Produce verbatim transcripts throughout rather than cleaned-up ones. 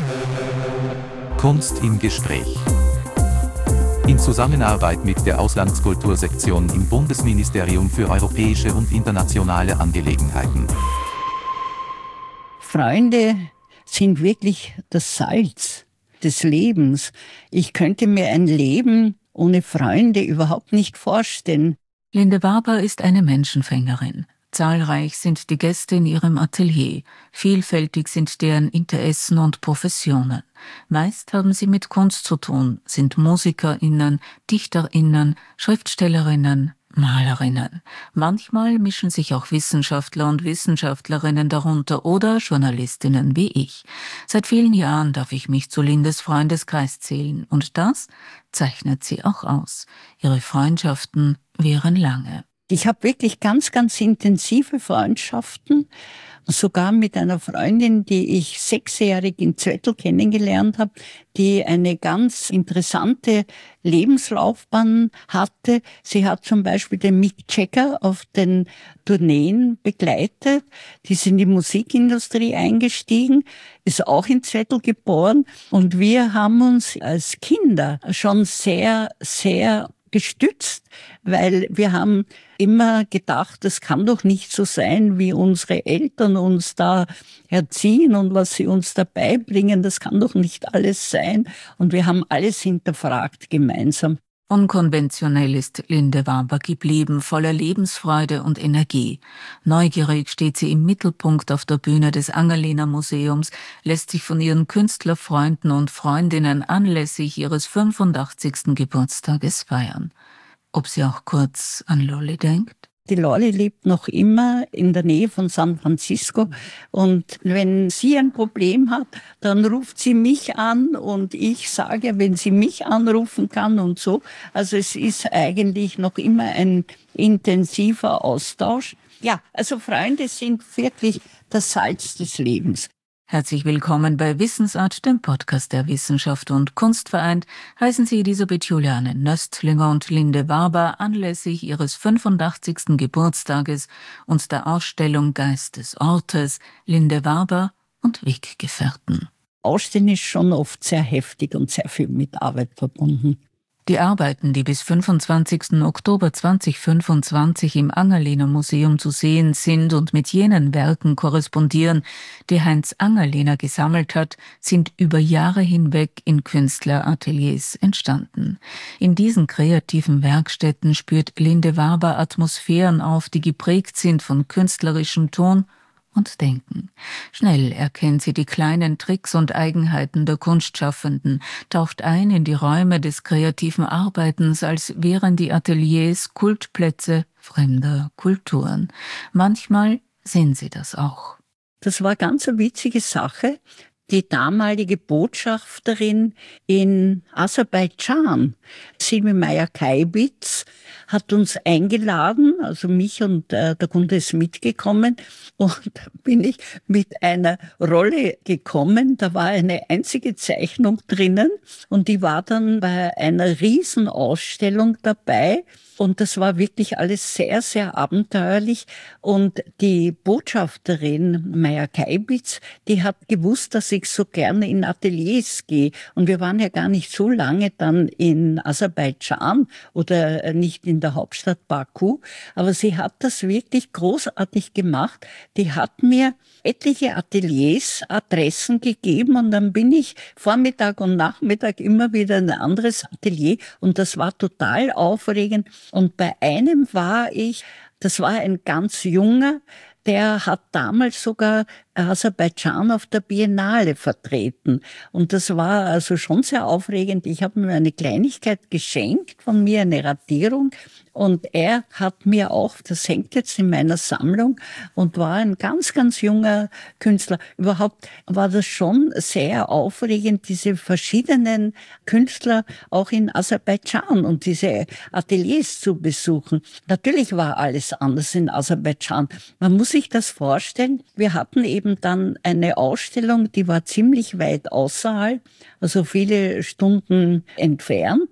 Kunst im Gespräch. In Zusammenarbeit mit der Auslandskultursektion im Bundesministerium für europäische und internationale Angelegenheiten. Freunde sind wirklich das Salz des Lebens. Ich könnte mir ein Leben ohne Freunde überhaupt nicht vorstellen. Linde Waber ist eine Menschenfängerin. Zahlreich sind die Gäste in ihrem Atelier. Vielfältig sind deren Interessen und Professionen. Meist haben sie mit Kunst zu tun, sind MusikerInnen, DichterInnen, Schriftstellerinnen, Malerinnen. Manchmal mischen sich auch Wissenschaftler und Wissenschaftlerinnen darunter oder Journalistinnen wie ich. Seit vielen Jahren darf ich mich zu Lindes Freundeskreis zählen und das zeichnet sie auch aus. Ihre Freundschaften wären lange. Ich habe wirklich ganz, ganz intensive Freundschaften, sogar mit einer Freundin, die ich sechsjährig in Zwettl kennengelernt habe, die eine ganz interessante Lebenslaufbahn hatte. Sie hat zum Beispiel den Mick Jagger auf den Tourneen begleitet, die ist in die Musikindustrie eingestiegen, ist auch in Zwettl geboren und wir haben uns als Kinder schon sehr, sehr gestützt, weil wir haben immer gedacht, das kann doch nicht so sein, wie unsere Eltern uns da erziehen und was sie uns da beibringen, das kann doch nicht alles sein. Und wir haben alles hinterfragt gemeinsam. Unkonventionell ist Linde Waber geblieben, voller Lebensfreude und Energie. Neugierig steht sie im Mittelpunkt auf der Bühne des Angerliner Museums, lässt sich von ihren Künstlerfreunden und Freundinnen anlässlich ihres fünfundachtzigsten Geburtstages feiern. Ob sie auch kurz an Lolli denkt? Die Lolli lebt noch immer in der Nähe von San Francisco und wenn sie ein Problem hat, dann ruft sie mich an und ich sage, wenn sie mich anrufen kann und so. Also es ist eigentlich noch immer ein intensiver Austausch. Ja, also Freunde sind wirklich das Salz des Lebens. Herzlich willkommen bei Wissensart, dem Podcast der Wissenschaft und Kunst vereint, heißen Sie Elisabeth Juliane Nöstlinger und Linde Waber anlässlich ihres fünfundachtzigsten Geburtstages und der Ausstellung Geist des Ortes, Linde Waber und Weggefährten. Ausstellen ist schon oft sehr heftig und sehr viel mit Arbeit verbunden. Die Arbeiten, die bis fünfundzwanzigsten Oktober zweitausendfünfundzwanzig im Angerliner Museum zu sehen sind und mit jenen Werken korrespondieren, die Heinz Angerliner gesammelt hat, sind über Jahre hinweg in Künstlerateliers entstanden. In diesen kreativen Werkstätten spürt Linde Waber Atmosphären auf, die geprägt sind von künstlerischem Ton und Denken. Schnell erkennt sie die kleinen Tricks und Eigenheiten der Kunstschaffenden, taucht ein in die Räume des kreativen Arbeitens, als wären die Ateliers Kultplätze fremder Kulturen. Manchmal sehen sie das auch. Das war ganz eine witzige Sache. Die damalige Botschafterin in Aserbaidschan, Silvi Meyer-Kaibitz, hat uns eingeladen, also mich und äh, der Kunde ist mitgekommen und da bin ich mit einer Rolle gekommen, da war eine einzige Zeichnung drinnen und die war dann bei einer Riesenausstellung dabei. Und das war wirklich alles sehr, sehr abenteuerlich. Und die Botschafterin Meyer-Kaibitz, die hat gewusst, dass ich so gerne in Ateliers gehe. Und wir waren ja gar nicht so lange dann in Aserbaidschan oder nicht in der Hauptstadt Baku. Aber sie hat das wirklich großartig gemacht. Die hat mir etliche Ateliers, Adressen gegeben und dann bin ich Vormittag und Nachmittag immer wieder in ein anderes Atelier und das war total aufregend. Und bei einem war ich, das war ein ganz junger, der hat damals sogar Aserbaidschan auf der Biennale vertreten. Und das war also schon sehr aufregend. Ich habe ihm eine Kleinigkeit geschenkt, von mir eine Radierung. Und er hat mir auch, das hängt jetzt in meiner Sammlung und war ein ganz, ganz junger Künstler. Überhaupt war das schon sehr aufregend, diese verschiedenen Künstler auch in Aserbaidschan und diese Ateliers zu besuchen. Natürlich war alles anders in Aserbaidschan. Man muss sich das vorstellen. Wir hatten eben dann eine Ausstellung, die war ziemlich weit außerhalb, also viele Stunden entfernt.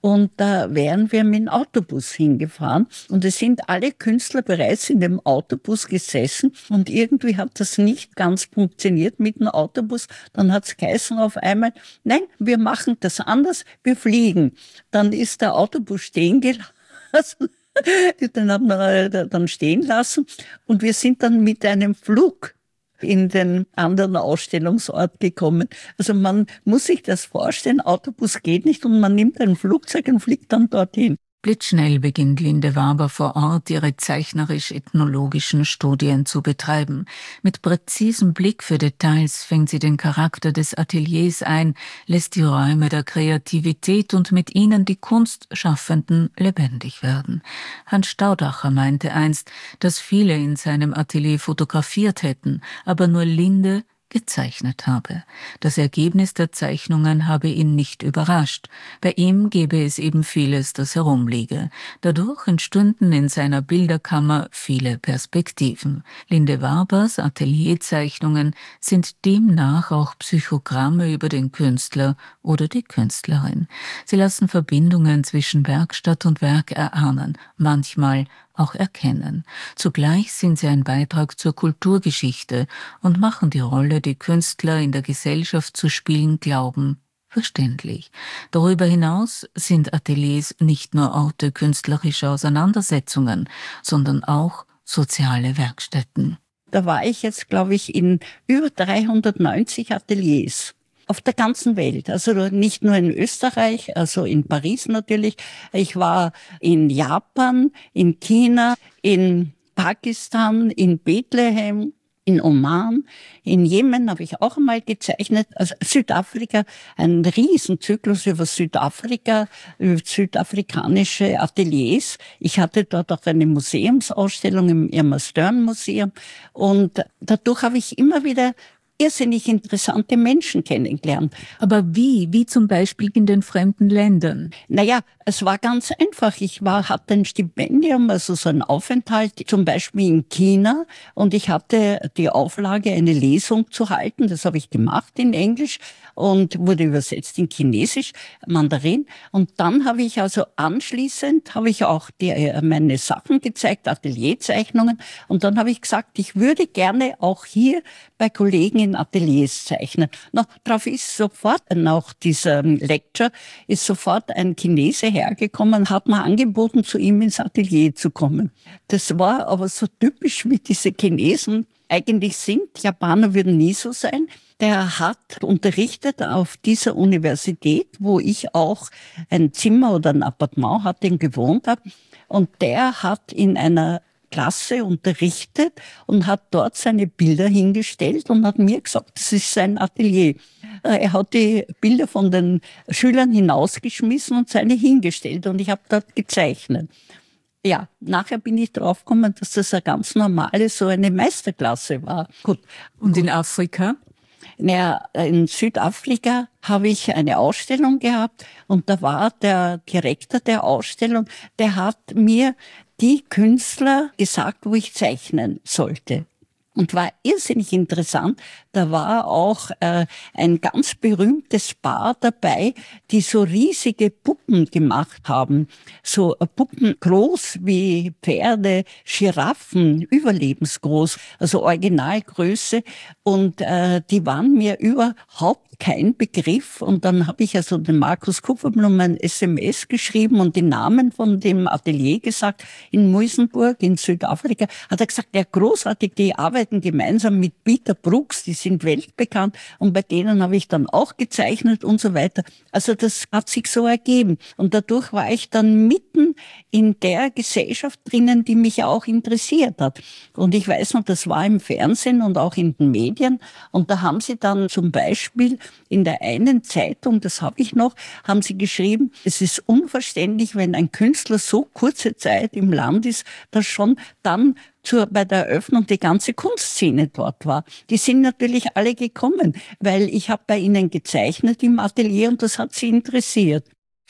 Und da wären wir mit dem Autobus hingefahren. Und es sind alle Künstler bereits in dem Autobus gesessen. Und irgendwie hat das nicht ganz funktioniert mit dem Autobus. Dann hat es geheißen auf einmal, nein, wir machen das anders, wir fliegen. Dann ist der Autobus stehen gelassen. Den hat man dann stehen lassen. Und wir sind dann mit einem Flug in den anderen Ausstellungsort gekommen. Also man muss sich das vorstellen, Autobus geht nicht und man nimmt ein Flugzeug und fliegt dann dorthin. Blitzschnell beginnt Linde Waber vor Ort ihre zeichnerisch-ethnologischen Studien zu betreiben. Mit präzisem Blick für Details fängt sie den Charakter des Ateliers ein, lässt die Räume der Kreativität und mit ihnen die Kunstschaffenden lebendig werden. Hans Staudacher meinte einst, dass viele in seinem Atelier fotografiert hätten, aber nur Linde gezeichnet habe. Das Ergebnis der Zeichnungen habe ihn nicht überrascht. Bei ihm gäbe es eben vieles, das herumliege. Dadurch entstünden in seiner Bilderkammer viele Perspektiven. Linde Wabers Atelierzeichnungen sind demnach auch Psychogramme über den Künstler oder die Künstlerin. Sie lassen Verbindungen zwischen Werkstatt und Werk erahnen, manchmal auch erkennen. Zugleich sind sie ein Beitrag zur Kulturgeschichte und machen die Rolle, die Künstler in der Gesellschaft zu spielen glauben, verständlich. Darüber hinaus sind Ateliers nicht nur Orte künstlerischer Auseinandersetzungen, sondern auch soziale Werkstätten. Da war ich jetzt, glaube ich, in über dreihundertneunzig Ateliers. Auf der ganzen Welt, also nicht nur in Österreich, also in Paris natürlich. Ich war in Japan, in China, in Pakistan, in Bethlehem, in Oman, in Jemen habe ich auch einmal gezeichnet, also Südafrika, ein Riesenzyklus über Südafrika, über südafrikanische Ateliers. Ich hatte dort auch eine Museumsausstellung im Irma Stern Museum und dadurch habe ich immer wieder irrsinnig interessante Menschen kennengelernt. Aber wie? Wie zum Beispiel in den fremden Ländern? Naja, es war ganz einfach. Ich war, hatte ein Stipendium, also so einen Aufenthalt, zum Beispiel in China. Und ich hatte die Auflage, eine Lesung zu halten. Das habe ich gemacht in Englisch und wurde übersetzt in Chinesisch, Mandarin. Und dann habe ich also anschließend, habe ich auch die, meine Sachen gezeigt, Atelierzeichnungen. Und dann habe ich gesagt, ich würde gerne auch hier bei Kollegen in Ateliers zeichnen. Na, darauf ist sofort, nach dieser Lecture, ist sofort ein Chinese hergekommen, hat mir angeboten, zu ihm ins Atelier zu kommen. Das war aber so typisch, wie diese Chinesen eigentlich sind. Japaner würden nie so sein. Der hat unterrichtet auf dieser Universität, wo ich auch ein Zimmer oder ein Appartement hatte und gewohnt habe. Und der hat in einer Klasse unterrichtet und hat dort seine Bilder hingestellt und hat mir gesagt, das ist sein Atelier. Er hat die Bilder von den Schülern hinausgeschmissen und seine hingestellt und ich habe dort gezeichnet. Ja, nachher bin ich draufgekommen, dass das eine ganz normale, so eine Meisterklasse war. Gut. Und in Afrika? Naja, in Südafrika habe ich eine Ausstellung gehabt und da war der Direktor der Ausstellung, der hat mir die Künstler gesagt, wo ich zeichnen sollte. Und war irrsinnig interessant. Da war auch äh, ein ganz berühmtes Paar dabei, die so riesige Puppen gemacht haben. So äh, Puppen groß wie Pferde, Giraffen, überlebensgroß, also Originalgröße. Und äh, die waren mir überhaupt kein Begriff. Und dann habe ich also den Markus Kupferblum ein S M S geschrieben und den Namen von dem Atelier gesagt, in Muizenburg in Südafrika. Hat er gesagt, ja großartig, die arbeiten gemeinsam mit Peter Brooks, die sind weltbekannt und bei denen habe ich dann auch gezeichnet und so weiter. Also das hat sich so ergeben. Und dadurch war ich dann mitten in der Gesellschaft drinnen, die mich auch interessiert hat. Und ich weiß noch, das war im Fernsehen und auch in den Medien. Und da haben sie dann zum Beispiel in der einen Zeitung, das habe ich noch, haben sie geschrieben, es ist unverständlich, wenn ein Künstler so kurze Zeit im Land ist, dass schon dann zur, bei der Eröffnung die ganze Kunstszene dort war. Die sind natürlich alle gekommen, weil ich habe bei ihnen gezeichnet im Atelier und das hat sie interessiert.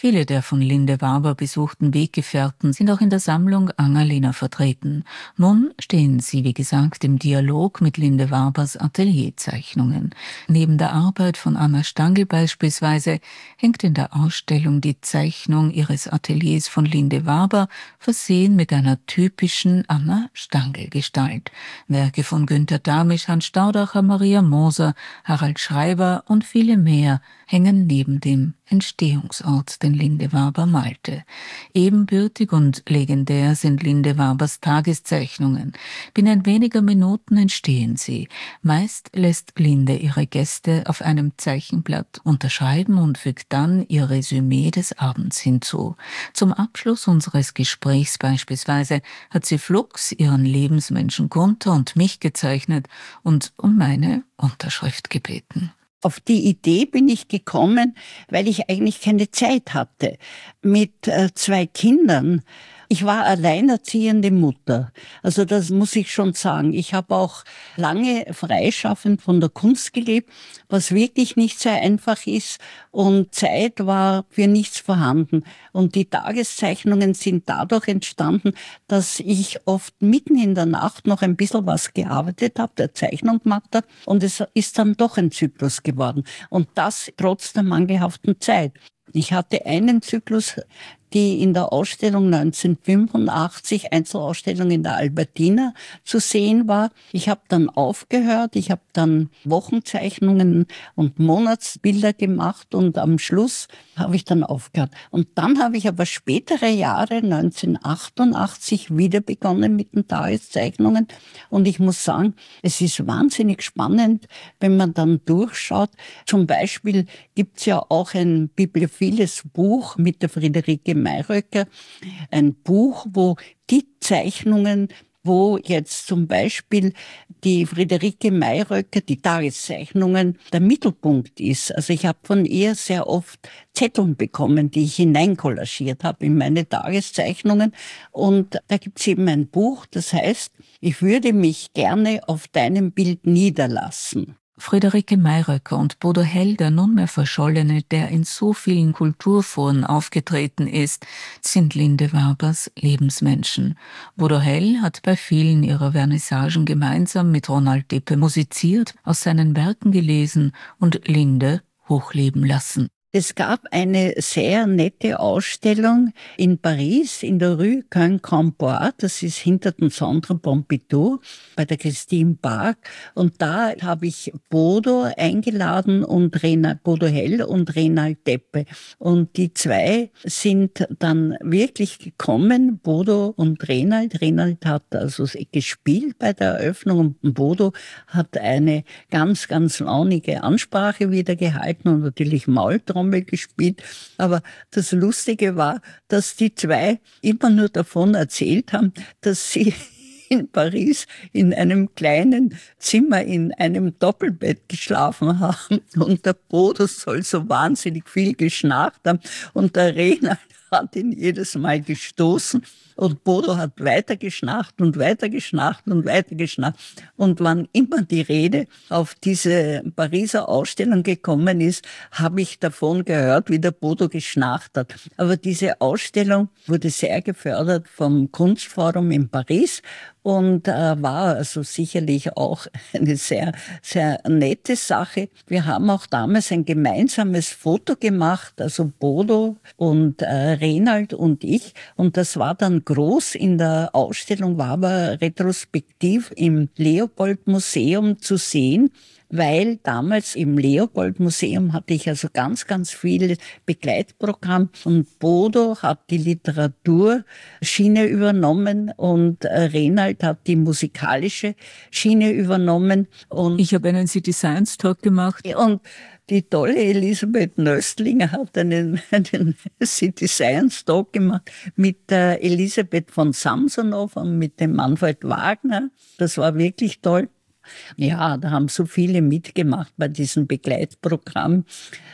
Viele der von Linde Waber besuchten Weggefährten sind auch in der Sammlung Angerlena vertreten. Nun stehen sie, wie gesagt, im Dialog mit Linde Wabers Atelierzeichnungen. Neben der Arbeit von Anna Stangl beispielsweise hängt in der Ausstellung die Zeichnung ihres Ateliers von Linde Waber, versehen mit einer typischen Anna Stangl-Gestalt. Werke von Günter Damisch, Hans Staudacher, Maria Moser, Harald Schreiber und viele mehr hängen neben dem Entstehungsort, den Linde Waber malte. Ebenbürtig und legendär sind Linde Wabers Tageszeichnungen. Binnen weniger Minuten entstehen sie. Meist lässt Linde ihre Gäste auf einem Zeichenblatt unterschreiben und fügt dann ihr Resümee des Abends hinzu. Zum Abschluss unseres Gesprächs beispielsweise hat sie flugs ihren Lebensmenschen Gunther und mich gezeichnet und um meine Unterschrift gebeten. Auf die Idee bin ich gekommen, weil ich eigentlich keine Zeit hatte. Mit äh, zwei Kindern. Ich war alleinerziehende Mutter. Also das muss ich schon sagen. Ich habe auch lange freischaffend von der Kunst gelebt, was wirklich nicht sehr einfach ist. Und Zeit war für nichts vorhanden. Und die Tageszeichnungen sind dadurch entstanden, dass ich oft mitten in der Nacht noch ein bisschen was gearbeitet habe, der Zeichnung gemacht habe. Und es ist dann doch ein Zyklus geworden. Und das trotz der mangelhaften Zeit. Ich hatte einen Zyklus, die in der Ausstellung neunzehnhundertfünfundachtzig, Einzelausstellung in der Albertina, zu sehen war. Ich habe dann aufgehört, ich habe dann Wochenzeichnungen und Monatsbilder gemacht und am Schluss habe ich dann aufgehört. Und dann habe ich aber spätere Jahre, neunzehnhundertachtundachtzig, wieder begonnen mit den Tageszeichnungen. Und ich muss sagen, es ist wahnsinnig spannend, wenn man dann durchschaut. Zum Beispiel gibt's ja auch ein bibliophiles Buch mit der Friederike Mayröcker, ein Buch, wo die Zeichnungen, wo jetzt zum Beispiel die Friederike Mayröcker, die Tageszeichnungen, der Mittelpunkt ist. Also ich habe von ihr sehr oft Zetteln bekommen, die ich hineinkollagiert habe in meine Tageszeichnungen. Und da gibt's eben ein Buch, das heißt, ich würde mich gerne auf deinem Bild niederlassen. Friederike Mayröcker und Bodo Hell, der nunmehr Verschollene, der in so vielen Kulturforen aufgetreten ist, sind Linde Wabers Lebensmenschen. Bodo Hell hat bei vielen ihrer Vernissagen gemeinsam mit Ronald Deppe musiziert, aus seinen Werken gelesen und Linde hochleben lassen. Es gab eine sehr nette Ausstellung in Paris, in der Rue Quincampoix, das ist hinter dem Centre Pompidou, bei der Christine Park. Und da habe ich Bodo eingeladen und Rena, Bodo Hell und Renald Deppe. Und die zwei sind dann wirklich gekommen, Bodo und Renald. Renald hat also gespielt bei der Eröffnung und Bodo hat eine ganz, ganz launige Ansprache wieder gehalten und natürlich Maultrommel gespielt. Aber das Lustige war, dass die zwei immer nur davon erzählt haben, dass sie in Paris in einem kleinen Zimmer in einem Doppelbett geschlafen haben und der Bodo soll so wahnsinnig viel geschnarcht haben und der Renald hat ihn jedes Mal gestoßen und Bodo hat weiter geschnarcht und weiter geschnarcht und weiter geschnarcht. Und wann immer die Rede auf diese Pariser Ausstellung gekommen ist, habe ich davon gehört, wie der Bodo geschnarcht hat. Aber diese Ausstellung wurde sehr gefördert vom Kunstforum in Paris und äh, war also sicherlich auch eine sehr, sehr nette Sache. Wir haben auch damals ein gemeinsames Foto gemacht, also Bodo und äh, Renald und ich. Und das war dann groß in der Ausstellung, war aber retrospektiv im Leopold-Museum zu sehen, weil damals im Leopold-Museum hatte ich also ganz, ganz viel Begleitprogramm und Bodo hat die Literaturschiene übernommen und Renald hat die musikalische Schiene übernommen. Und ich habe einen City Science Talk gemacht. Und die tolle Elisabeth Nöstlinger hat einen, einen City Science Talk gemacht mit der Elisabeth von Samsonov und mit dem Manfred Wagner. Das war wirklich toll. Ja, da haben so viele mitgemacht bei diesem Begleitprogramm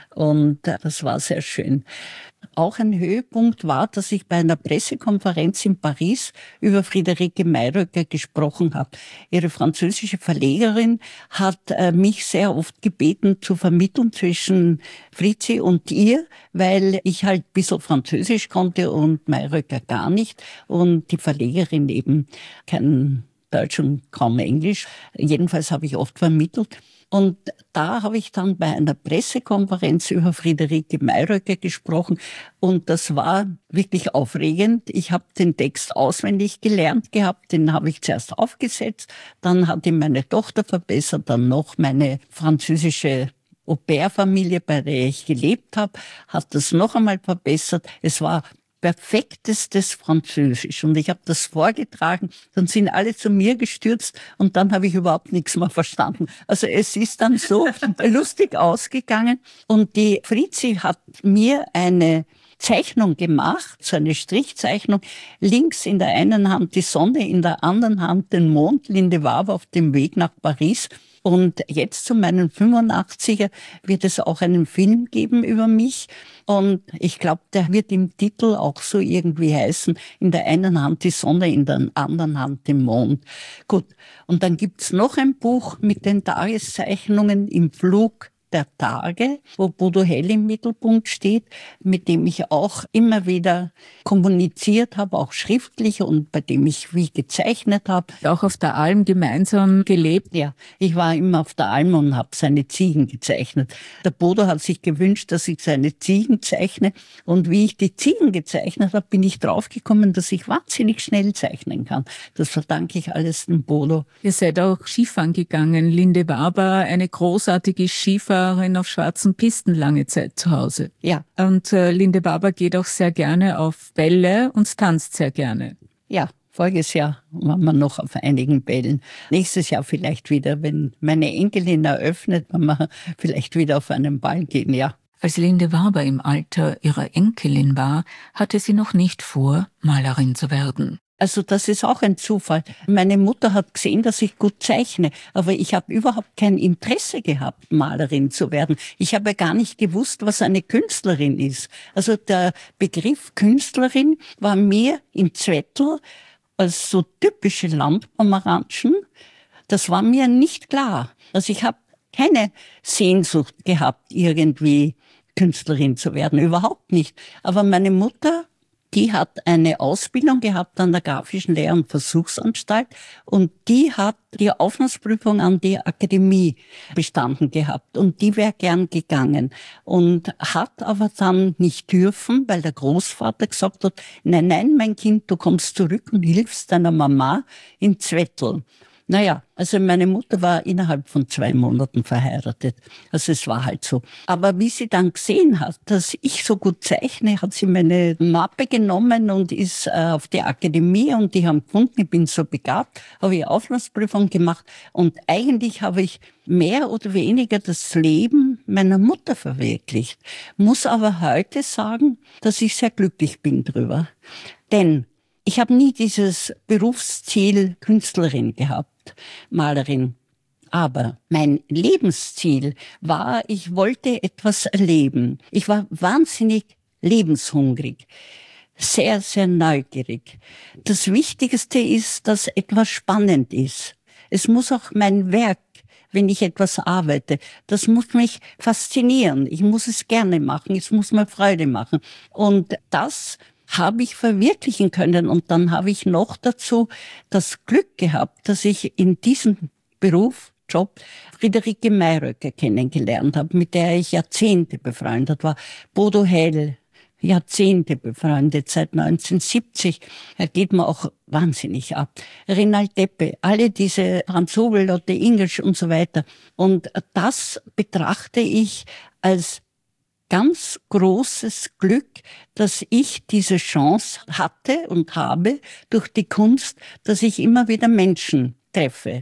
und das war sehr schön. Auch ein Höhepunkt war, dass ich bei einer Pressekonferenz in Paris über Friederike Mayröcker gesprochen habe. Ihre französische Verlegerin hat mich sehr oft gebeten, zu vermitteln zwischen Fritzi und ihr, weil ich halt ein bisschen Französisch konnte und Mayröcker gar nicht und die Verlegerin eben kein Deutsch und kaum Englisch. Jedenfalls habe ich oft vermittelt. Und da habe ich dann bei einer Pressekonferenz über Friederike Mayröcker gesprochen und das war wirklich aufregend. Ich habe den Text auswendig gelernt gehabt, den habe ich zuerst aufgesetzt, dann hat ihn meine Tochter verbessert, dann noch meine französische Au-pair-Familie, bei der ich gelebt habe, hat das noch einmal verbessert. Es war perfektestes Französisch. Und ich habe das vorgetragen, dann sind alle zu mir gestürzt und dann habe ich überhaupt nichts mehr verstanden. Also es ist dann so lustig ausgegangen und die Fritzi hat mir eine Zeichnung gemacht, so eine Strichzeichnung. Links in der einen Hand die Sonne, in der anderen Hand den Mond. Linde Waber auf dem Weg nach Paris. Und jetzt zu meinen fünfundachtziger wird es auch einen Film geben über mich. Und ich glaube, der wird im Titel auch so irgendwie heißen, in der einen Hand die Sonne, in der anderen Hand den Mond. Gut, und dann gibt's noch ein Buch mit den Tageszeichnungen im Flug der Tage, wo Bodo Hell im Mittelpunkt steht, mit dem ich auch immer wieder kommuniziert habe, auch schriftlich und bei dem ich wie gezeichnet habe. Auch auf der Alm gemeinsam gelebt? Ja, ich war immer auf der Alm und habe seine Ziegen gezeichnet. Der Bodo hat sich gewünscht, dass ich seine Ziegen zeichne und wie ich die Ziegen gezeichnet habe, bin ich draufgekommen, dass ich wahnsinnig schnell zeichnen kann. Das verdanke ich alles dem Bodo. Ihr seid auch Skifahren gegangen. Linde Waber, eine großartige Skifahrerin auf schwarzen Pisten lange Zeit zu Hause. Ja. Und äh, Linde Waber geht auch sehr gerne auf Bälle und tanzt sehr gerne. Ja, voriges Jahr waren wir noch auf einigen Bällen. Nächstes Jahr vielleicht wieder, wenn meine Enkelin eröffnet, wenn wir vielleicht wieder auf einen Ball gehen, ja. Als Linde Waber im Alter ihrer Enkelin war, hatte sie noch nicht vor, Malerin zu werden. Also das ist auch ein Zufall. Meine Mutter hat gesehen, dass ich gut zeichne, aber ich habe überhaupt kein Interesse gehabt, Malerin zu werden. Ich habe ja gar nicht gewusst, was eine Künstlerin ist. Also der Begriff Künstlerin war mir im Zwettl als so typische Landpomeranschen, das war mir nicht klar. Also ich habe keine Sehnsucht gehabt, irgendwie Künstlerin zu werden, überhaupt nicht. Aber meine Mutter, die hat eine Ausbildung gehabt an der Grafischen Lehr- und Versuchsanstalt und die hat die Aufnahmeprüfung an die Akademie bestanden gehabt und die wäre gern gegangen und hat aber dann nicht dürfen, weil der Großvater gesagt hat, nein, nein, mein Kind, du kommst zurück und hilfst deiner Mama in Zwettl. Naja, also meine Mutter war innerhalb von zwei Monaten verheiratet. Also es war halt so. Aber wie sie dann gesehen hat, dass ich so gut zeichne, hat sie meine Mappe genommen und ist äh, auf die Akademie und die haben gefunden, ich bin so begabt, habe ich Aufnahmeprüfung gemacht und eigentlich habe ich mehr oder weniger das Leben meiner Mutter verwirklicht. Muss aber heute sagen, dass ich sehr glücklich bin drüber. Denn ich habe nie dieses Berufsziel Künstlerin gehabt, Malerin. Aber mein Lebensziel war, ich wollte etwas erleben. Ich war wahnsinnig lebenshungrig, sehr, sehr neugierig. Das Wichtigste ist, dass etwas spannend ist. Es muss auch mein Werk, wenn ich etwas arbeite, das muss mich faszinieren. Ich muss es gerne machen, es muss mir Freude machen. Und das habe ich verwirklichen können. Und dann habe ich noch dazu das Glück gehabt, dass ich in diesem Beruf, Job, Friederike Mayröcker kennengelernt habe, mit der ich Jahrzehnte befreundet war. Bodo Hell, Jahrzehnte befreundet, seit neunzehnhundertsiebzig. Er geht mir auch wahnsinnig ab. Renald Deppe, alle diese Franz Hobel, Lotte Ingels und so weiter. Und das betrachte ich als ganz großes Glück, dass ich diese Chance hatte und habe durch die Kunst, dass ich immer wieder Menschen treffe.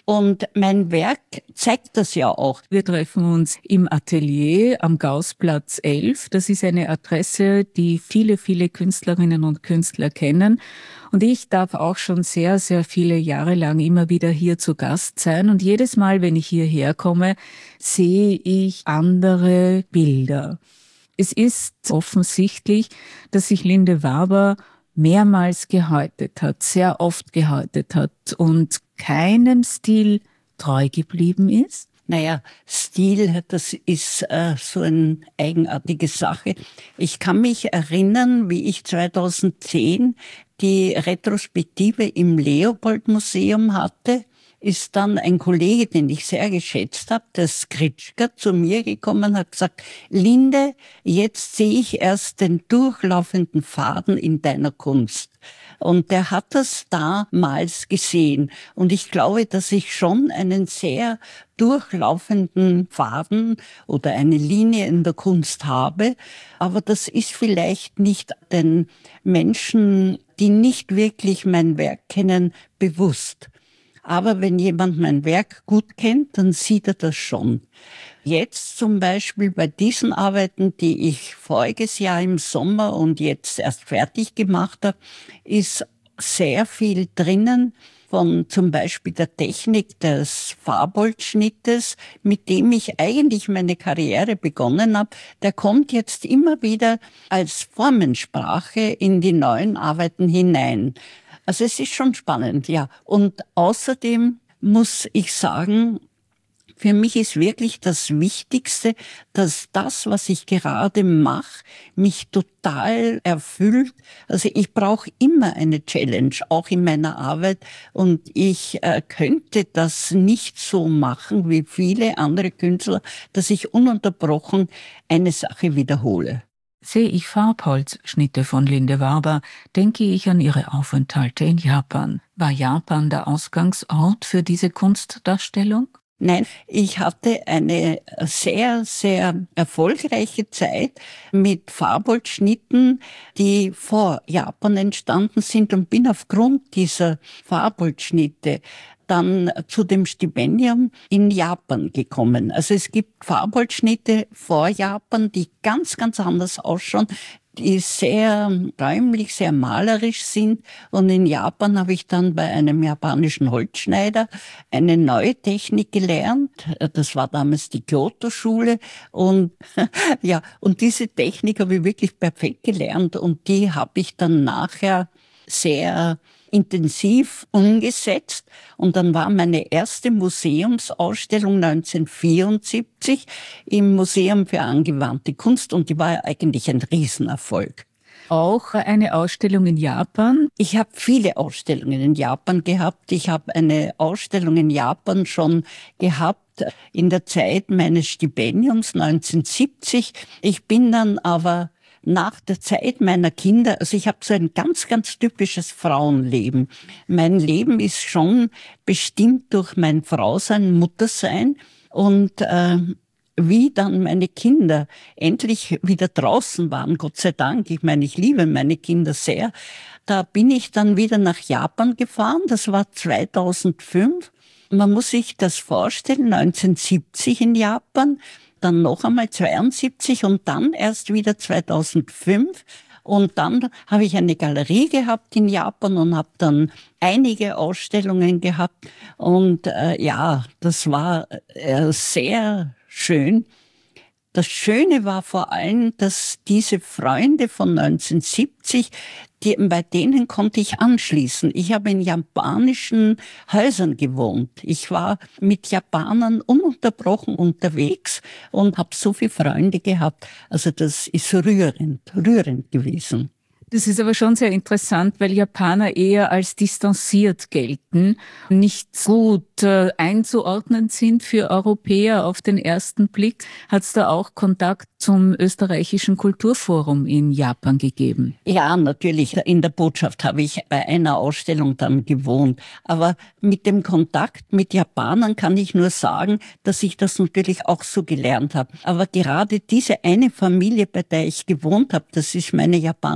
Und mein Werk zeigt das ja auch. Wir treffen uns im Atelier am Gaußplatz elf. Das ist eine Adresse, die viele, viele Künstlerinnen und Künstler kennen. Und ich darf auch schon sehr, sehr viele Jahre lang immer wieder hier zu Gast sein. Und jedes Mal, wenn ich hierher komme, sehe ich andere Bilder. Es ist offensichtlich, dass sich Linde Waber mehrmals gehäutet hat, sehr oft gehäutet hat und keinem Stil treu geblieben ist? Naja, Stil, das ist äh, so eine eigenartige Sache. Ich kann mich erinnern, wie ich zweitausendzehn die Retrospektive im Leopold-Museum hatte, ist dann ein Kollege, den ich sehr geschätzt habe, der Skritschka, zu mir gekommen und hat gesagt, Linde, jetzt sehe ich erst den durchlaufenden Faden in deiner Kunst. Und der hat das damals gesehen. Und ich glaube, dass ich schon einen sehr durchlaufenden Faden oder eine Linie in der Kunst habe. Aber das ist vielleicht nicht den Menschen, die nicht wirklich mein Werk kennen, bewusst. Aber wenn jemand mein Werk gut kennt, dann sieht er das schon. Jetzt zum Beispiel bei diesen Arbeiten, die ich voriges Jahr im Sommer und jetzt erst fertig gemacht habe, ist sehr viel drinnen von zum Beispiel der Technik des Farbholzschnittes, mit dem ich eigentlich meine Karriere begonnen habe. Der kommt jetzt immer wieder als Formensprache in die neuen Arbeiten hinein. Also es ist schon spannend, ja. Und außerdem muss ich sagen, für mich ist wirklich das Wichtigste, dass das, was ich gerade mache, mich total erfüllt. Also ich brauche immer eine Challenge, auch in meiner Arbeit. Und ich äh, könnte das nicht so machen wie viele andere Künstler, dass ich ununterbrochen eine Sache wiederhole. Sehe ich Farbholzschnitte von Linde Waber, denke ich an ihre Aufenthalte in Japan. War Japan der Ausgangsort für diese Kunstdarstellung? Nein, ich hatte eine sehr, sehr erfolgreiche Zeit mit Farbholzschnitten, die vor Japan entstanden sind, und bin aufgrund dieser Farbholzschnitte dann zu dem Stipendium in Japan gekommen. Also es gibt Farbholzschnitte vor Japan, die ganz, ganz anders ausschauen, die sehr räumlich, sehr malerisch sind. Und in Japan habe ich dann bei einem japanischen Holzschneider eine neue Technik gelernt. Das war damals die Kyoto-Schule. Und ja, und diese Technik habe ich wirklich perfekt gelernt. Und die habe ich dann nachher sehr intensiv umgesetzt. Und dann war meine erste Museumsausstellung neunzehnhundertvierundsiebzig im Museum für angewandte Kunst, und die war eigentlich ein Riesenerfolg. Auch eine Ausstellung in Japan? Ich habe viele Ausstellungen in Japan gehabt. Ich habe eine Ausstellung in Japan schon gehabt in der Zeit meines Stipendiums neunzehnhundertsiebzig. Ich bin dann aber nach der Zeit meiner Kinder, also ich habe so ein ganz, ganz typisches Frauenleben. Mein Leben ist schon bestimmt durch mein Frausein, Muttersein, und äh, wie dann meine Kinder endlich wieder draußen waren, Gott sei Dank, ich meine, ich liebe meine Kinder sehr, da bin ich dann wieder nach Japan gefahren, das war zweitausendfünf. Man muss sich das vorstellen, neunzehnhundertsiebzig in Japan, dann noch einmal zweiundsiebzig und dann erst wieder zweitausendfünf. Und dann habe ich eine Galerie gehabt in Japan und habe dann einige Ausstellungen gehabt. Und äh, ja, das war äh, sehr schön. Das Schöne war vor allem, dass diese Freunde von neunzehnhundertsiebzig, die, bei denen konnte ich anschließen. Ich habe in japanischen Häusern gewohnt. Ich war mit Japanern ununterbrochen unterwegs und habe so viele Freunde gehabt. Also das ist rührend, rührend gewesen. Das ist aber schon sehr interessant, weil Japaner eher als distanziert gelten, nicht gut äh, einzuordnen sind für Europäer auf den ersten Blick. Hat es da auch Kontakt zum österreichischen Kulturforum in Japan gegeben? Ja, natürlich. In der Botschaft habe ich bei einer Ausstellung dann gewohnt. Aber mit dem Kontakt mit Japanern kann ich nur sagen, dass ich das natürlich auch so gelernt habe. Aber gerade diese eine Familie, bei der ich gewohnt habe, das ist meine japanische Familie,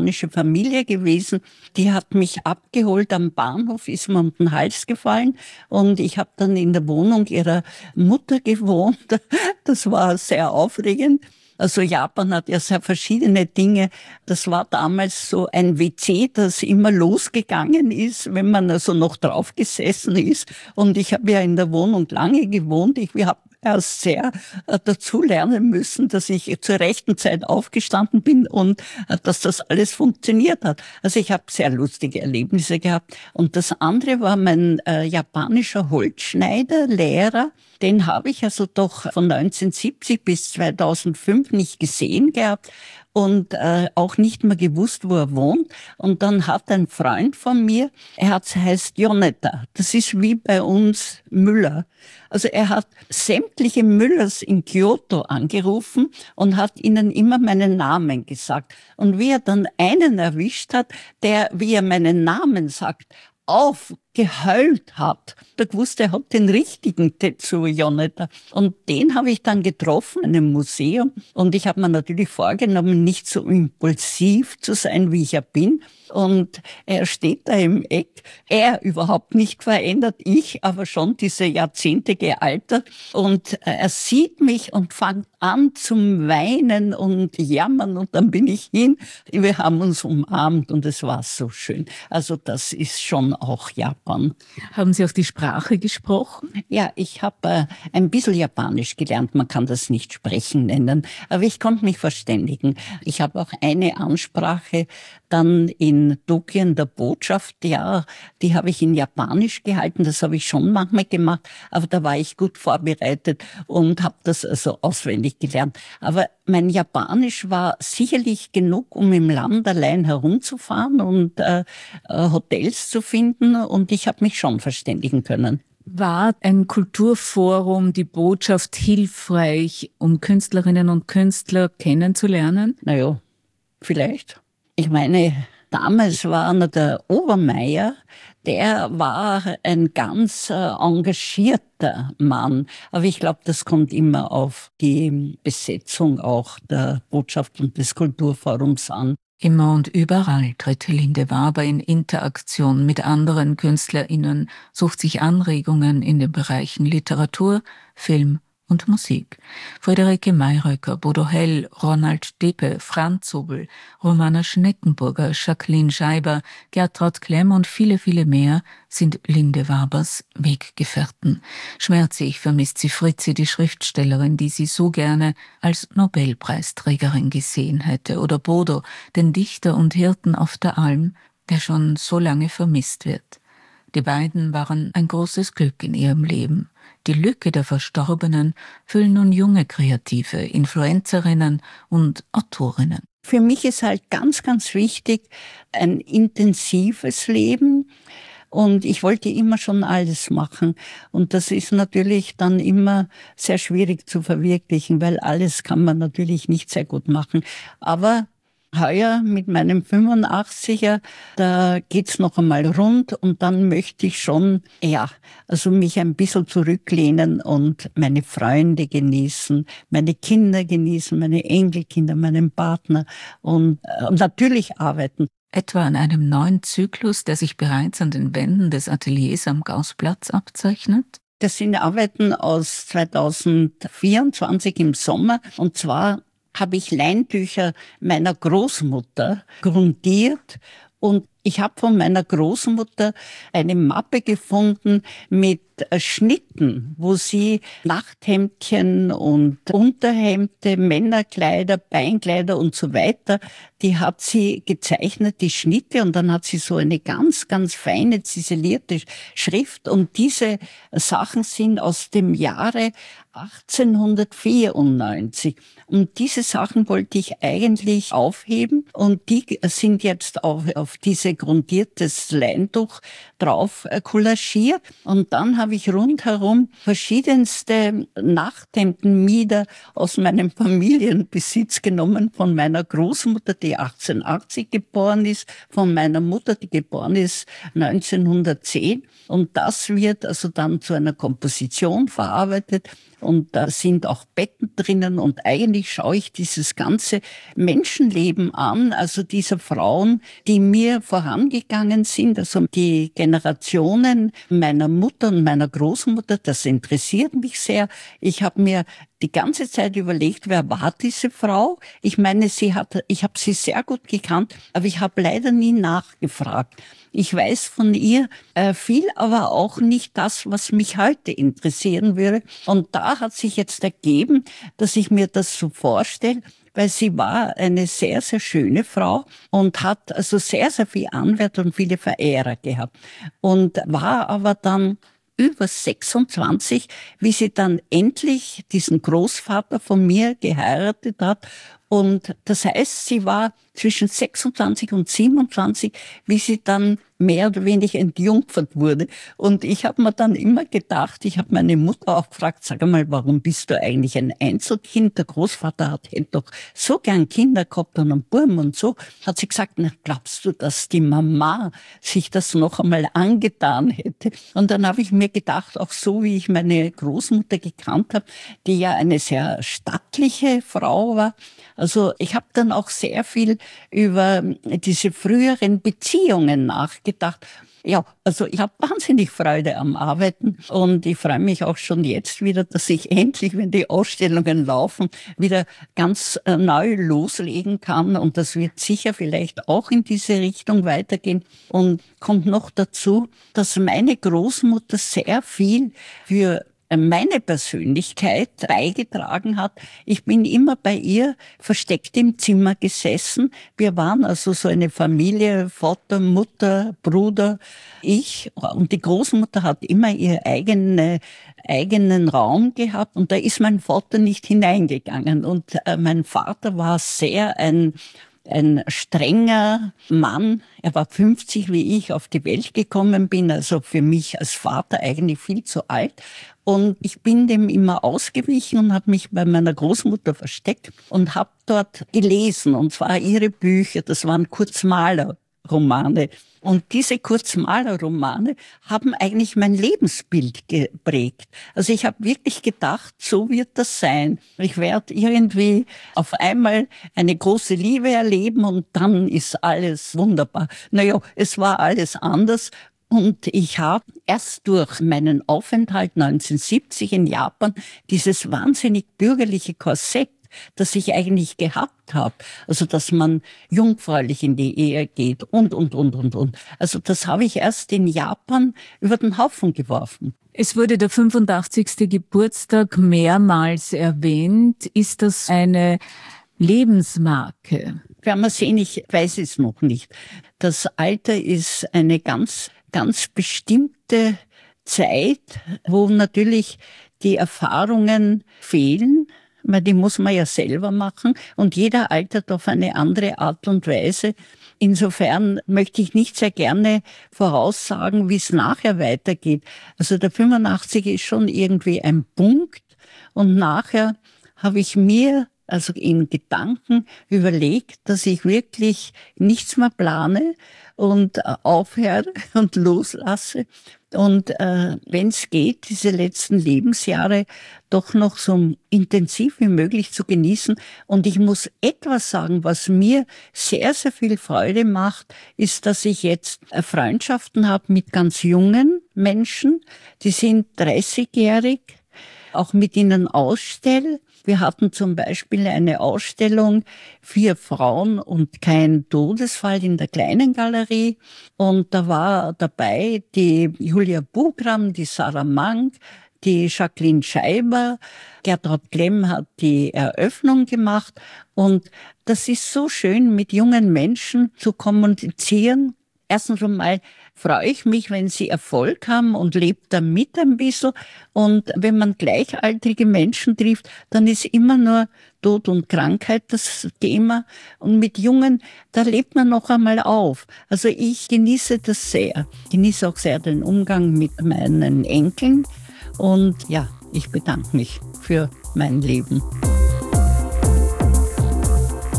Familie gewesen, die hat mich abgeholt am Bahnhof, ist mir um den Hals gefallen und ich habe dann in der Wohnung ihrer Mutter gewohnt. Das war sehr aufregend. Also Japan hat ja sehr verschiedene Dinge. Das war damals so ein W C, das immer losgegangen ist, wenn man also noch drauf gesessen ist. Und ich habe ja in der Wohnung lange gewohnt. Ich habe erst sehr äh, dazu lernen müssen, dass ich zur rechten Zeit aufgestanden bin und äh, dass das alles funktioniert hat. Also ich habe sehr lustige Erlebnisse gehabt. Und das andere war mein äh, japanischer Holzschneider, Lehrer. Den habe ich also doch von neunzehnhundertsiebzig bis zweitausendfünf nicht gesehen gehabt und äh, auch nicht mehr gewusst, wo er wohnt. Und dann hat ein Freund von mir, er hat, heißt Joneta, das ist wie bei uns Müller. Also er hat sämtliche Müllers in Kyoto angerufen und hat ihnen immer meinen Namen gesagt. Und wie er dann einen erwischt hat, der, wie er meinen Namen sagt, aufgeheult hat. Da gewusst, er hat den richtigen Tetsuo Joneta. Und den habe ich dann getroffen in einem Museum. Und ich habe mir natürlich vorgenommen, nicht so impulsiv zu sein, wie ich ja bin. Und er steht da im Eck. Er überhaupt nicht verändert, ich aber schon diese Jahrzehnte gealtert. Und er sieht mich und fängt an zum Weinen und jammern. Und dann bin ich hin. Wir haben uns umarmt und es war so schön. Also das ist schon auch Japan. Haben Sie auch die Sprache gesprochen? Ja, ich habe äh, ein bisschen Japanisch gelernt. Man kann das nicht sprechen nennen. Aber ich konnte mich verständigen. Ich habe auch eine Ansprache dann in Tokio in der Botschaft, ja, die habe ich in Japanisch gehalten. Das habe ich schon manchmal gemacht. Aber da war ich gut vorbereitet und habe das also auswendig gelernt. Aber mein Japanisch war sicherlich genug, um im Land allein herumzufahren und äh, Hotels zu finden. Und ich habe mich schon verständigen können. War ein Kulturforum, die Botschaft, hilfreich, um Künstlerinnen und Künstler kennenzulernen? Naja, vielleicht. Ich meine, damals war einer der Obermeier, der war ein ganz äh, engagierter Mann. Aber ich glaube, das kommt immer auf die Besetzung auch der Botschaft und des Kulturforums an. Immer und überall tritt Linde Waber in Interaktion mit anderen KünstlerInnen, sucht sich Anregungen in den Bereichen Literatur, Film und Musik. Friederike Mayröcker, Bodo Hell, Ronald Deppe, Franz Zobel, Romana Schneckenburger, Jacqueline Scheiber, Gertraud Klemm und viele, viele mehr sind Linde Wabers Weggefährten. Schmerzlich vermisst sie Fritzi, die Schriftstellerin, die sie so gerne als Nobelpreisträgerin gesehen hätte, oder Bodo, den Dichter und Hirten auf der Alm, der schon so lange vermisst wird. Die beiden waren ein großes Glück in ihrem Leben. Die Lücke der Verstorbenen füllen nun junge Kreative, Influencerinnen und Autorinnen. Für mich ist halt ganz, ganz wichtig ein intensives Leben. Und ich wollte immer schon alles machen. Und das ist natürlich dann immer sehr schwierig zu verwirklichen, weil alles kann man natürlich nicht sehr gut machen. Aber heuer mit meinem fünfundachtziger, da geht's noch einmal rund und dann möchte ich schon, ja, also mich ein bisschen zurücklehnen und meine Freunde genießen, meine Kinder genießen, meine Enkelkinder, meinen Partner und äh, natürlich arbeiten. Etwa an einem neuen Zyklus, der sich bereits an den Wänden des Ateliers am Gaußplatz abzeichnet? Das sind Arbeiten aus zweitausendvierundzwanzig im Sommer und zwar habe ich Leintücher meiner Großmutter grundiert und ich habe von meiner Großmutter eine Mappe gefunden mit Schnitten, wo sie Nachthemdchen und Unterhemde, Männerkleider, Beinkleider und so weiter, die hat sie gezeichnet, die Schnitte, und dann hat sie so eine ganz, ganz feine, ziselierte Schrift und diese Sachen sind aus dem Jahre achtzehnhundertvierundneunzig. Und diese Sachen wollte ich eigentlich aufheben und die sind jetzt auf, auf diese grundiertes Leintuch drauf kollagiert. Und dann habe ich rundherum verschiedenste Nachthemden, Mieder aus meinem Familienbesitz genommen, von meiner Großmutter, die achtzehnhundertachtzig geboren ist, von meiner Mutter, die geboren ist neunzehnhundertzehn. Und das wird also dann zu einer Komposition verarbeitet. und da sind auch Betten drinnen und eigentlich schaue ich dieses ganze Menschenleben an, also dieser Frauen, die mir vorangegangen sind, also die Generationen meiner Mutter und meiner Großmutter, das interessiert mich sehr. Ich habe mir die ganze Zeit überlegt, wer war diese Frau? Ich meine, sie hat, ich habe sie sehr gut gekannt, aber ich habe leider nie nachgefragt. Ich weiß von ihr äh, viel, aber auch nicht das, was mich heute interessieren würde. Und da hat sich jetzt ergeben, dass ich mir das so vorstelle, weil sie war eine sehr, sehr schöne Frau und hat also sehr, sehr viel Anwärter und viele Verehrer gehabt. Und war aber dann über sechsundzwanzig, wie sie dann endlich diesen Großvater von mir geheiratet hat. Und das heißt, sie war zwischen sechsundzwanzig und siebenundzwanzig, wie sie dann mehr oder weniger entjungfert wurde. Und ich habe mir dann immer gedacht, ich habe meine Mutter auch gefragt, sag einmal, warum bist du eigentlich ein Einzelkind? Der Großvater hat hätte doch so gern Kinder gehabt und einen Buben und so. Hat sie gesagt, na, glaubst du, dass die Mama sich das noch einmal angetan hätte? Und dann habe ich mir gedacht, auch so wie ich meine Großmutter gekannt habe, die ja eine sehr stattliche Frau war. Also ich habe dann auch sehr viel über diese früheren Beziehungen nachgedacht. Ja, also ich habe wahnsinnig Freude am Arbeiten und ich freue mich auch schon jetzt wieder, dass ich endlich, wenn die Ausstellungen laufen, wieder ganz neu loslegen kann und das wird sicher vielleicht auch in diese Richtung weitergehen. Und kommt noch dazu, dass meine Großmutter sehr viel für meine Persönlichkeit beigetragen hat. Ich bin immer bei ihr versteckt im Zimmer gesessen. Wir waren also so eine Familie, Vater, Mutter, Bruder, ich. Und die Großmutter hat immer ihr eigene, eigenen Raum gehabt und da ist mein Vater nicht hineingegangen. Und äh, mein Vater war sehr ein Ein strenger Mann. Er war fünfzig, wie ich auf die Welt gekommen bin, also für mich als Vater eigentlich viel zu alt. Und ich bin dem immer ausgewichen und habe mich bei meiner Großmutter versteckt und habe dort gelesen, und zwar ihre Bücher, das waren Kurzmalerromane. Und diese Kurzmalerromane haben eigentlich mein Lebensbild geprägt. Also ich habe wirklich gedacht, so wird das sein. Ich werde irgendwie auf einmal eine große Liebe erleben und dann ist alles wunderbar. Naja, es war alles anders. Und ich habe erst durch meinen Aufenthalt neunzehnhundertsiebzig in Japan dieses wahnsinnig bürgerliche Korsett, das ich eigentlich gehabt habe. Also, dass man jungfräulich in die Ehe geht und, und, und, und, und. Also, das habe ich erst in Japan über den Haufen geworfen. Es wurde der fünfundachtzigste Geburtstag mehrmals erwähnt. Ist das eine Lebensmarke? Werden wir sehen, ich weiß es noch nicht. Das Alter ist eine ganz, ganz bestimmte Zeit, wo natürlich die Erfahrungen fehlen, weil die muss man ja selber machen und jeder altert auf eine andere Art und Weise. Insofern möchte ich nicht sehr gerne voraussagen, wie es nachher weitergeht. Also der fünfundachtzig ist schon irgendwie ein Punkt und nachher habe ich mir also in Gedanken überlegt, dass ich wirklich nichts mehr plane und aufhöre und loslasse und äh, wenn es geht, diese letzten Lebensjahre doch noch so intensiv wie möglich zu genießen. Und ich muss etwas sagen, was mir sehr, sehr viel Freude macht, ist, dass ich jetzt Freundschaften habe mit ganz jungen Menschen, die sind dreißigjährig, auch mit ihnen ausstelle. Wir hatten zum Beispiel eine Ausstellung, vier Frauen und kein Todesfall in der Kleinen Galerie. Und da war dabei die Julia Bugram, die Sarah Mank, die Jacqueline Scheiber. Gertraud Klemm hat die Eröffnung gemacht. Und das ist so schön, mit jungen Menschen zu kommunizieren. Erstens einmal freue ich mich, wenn sie Erfolg haben und lebt damit ein bisschen. Und wenn man gleichaltrige Menschen trifft, dann ist immer nur Tod und Krankheit das Thema. Und mit Jungen, da lebt man noch einmal auf. Also ich genieße das sehr. Ich genieße auch sehr den Umgang mit meinen Enkeln. Und ja, ich bedanke mich für mein Leben.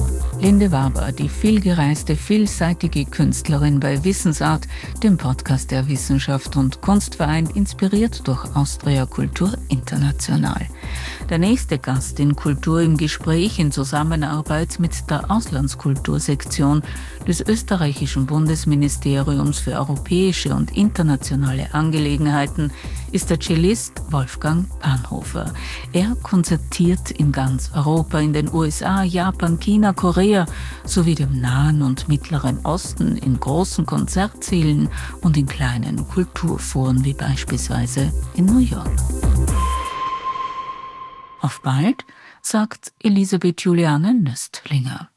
Linde Waber, die vielgereiste, vielseitige Künstlerin bei Wissensart, dem Podcast der Wissenschaft und Kunstverein, inspiriert durch Austria Kultur International. Der nächste Gast in Kultur im Gespräch in Zusammenarbeit mit der Auslandskultursektion des österreichischen Bundesministeriums für europäische und internationale Angelegenheiten ist der Cellist Wolfgang Panhofer. Er konzertiert in ganz Europa, in den U S A, Japan, China, Korea sowie dem Nahen und Mittleren Osten in großen Konzertsälen und in kleinen Kulturforen wie beispielsweise in New York. Auf bald, sagt Elisabeth Juliane Nöstlinger.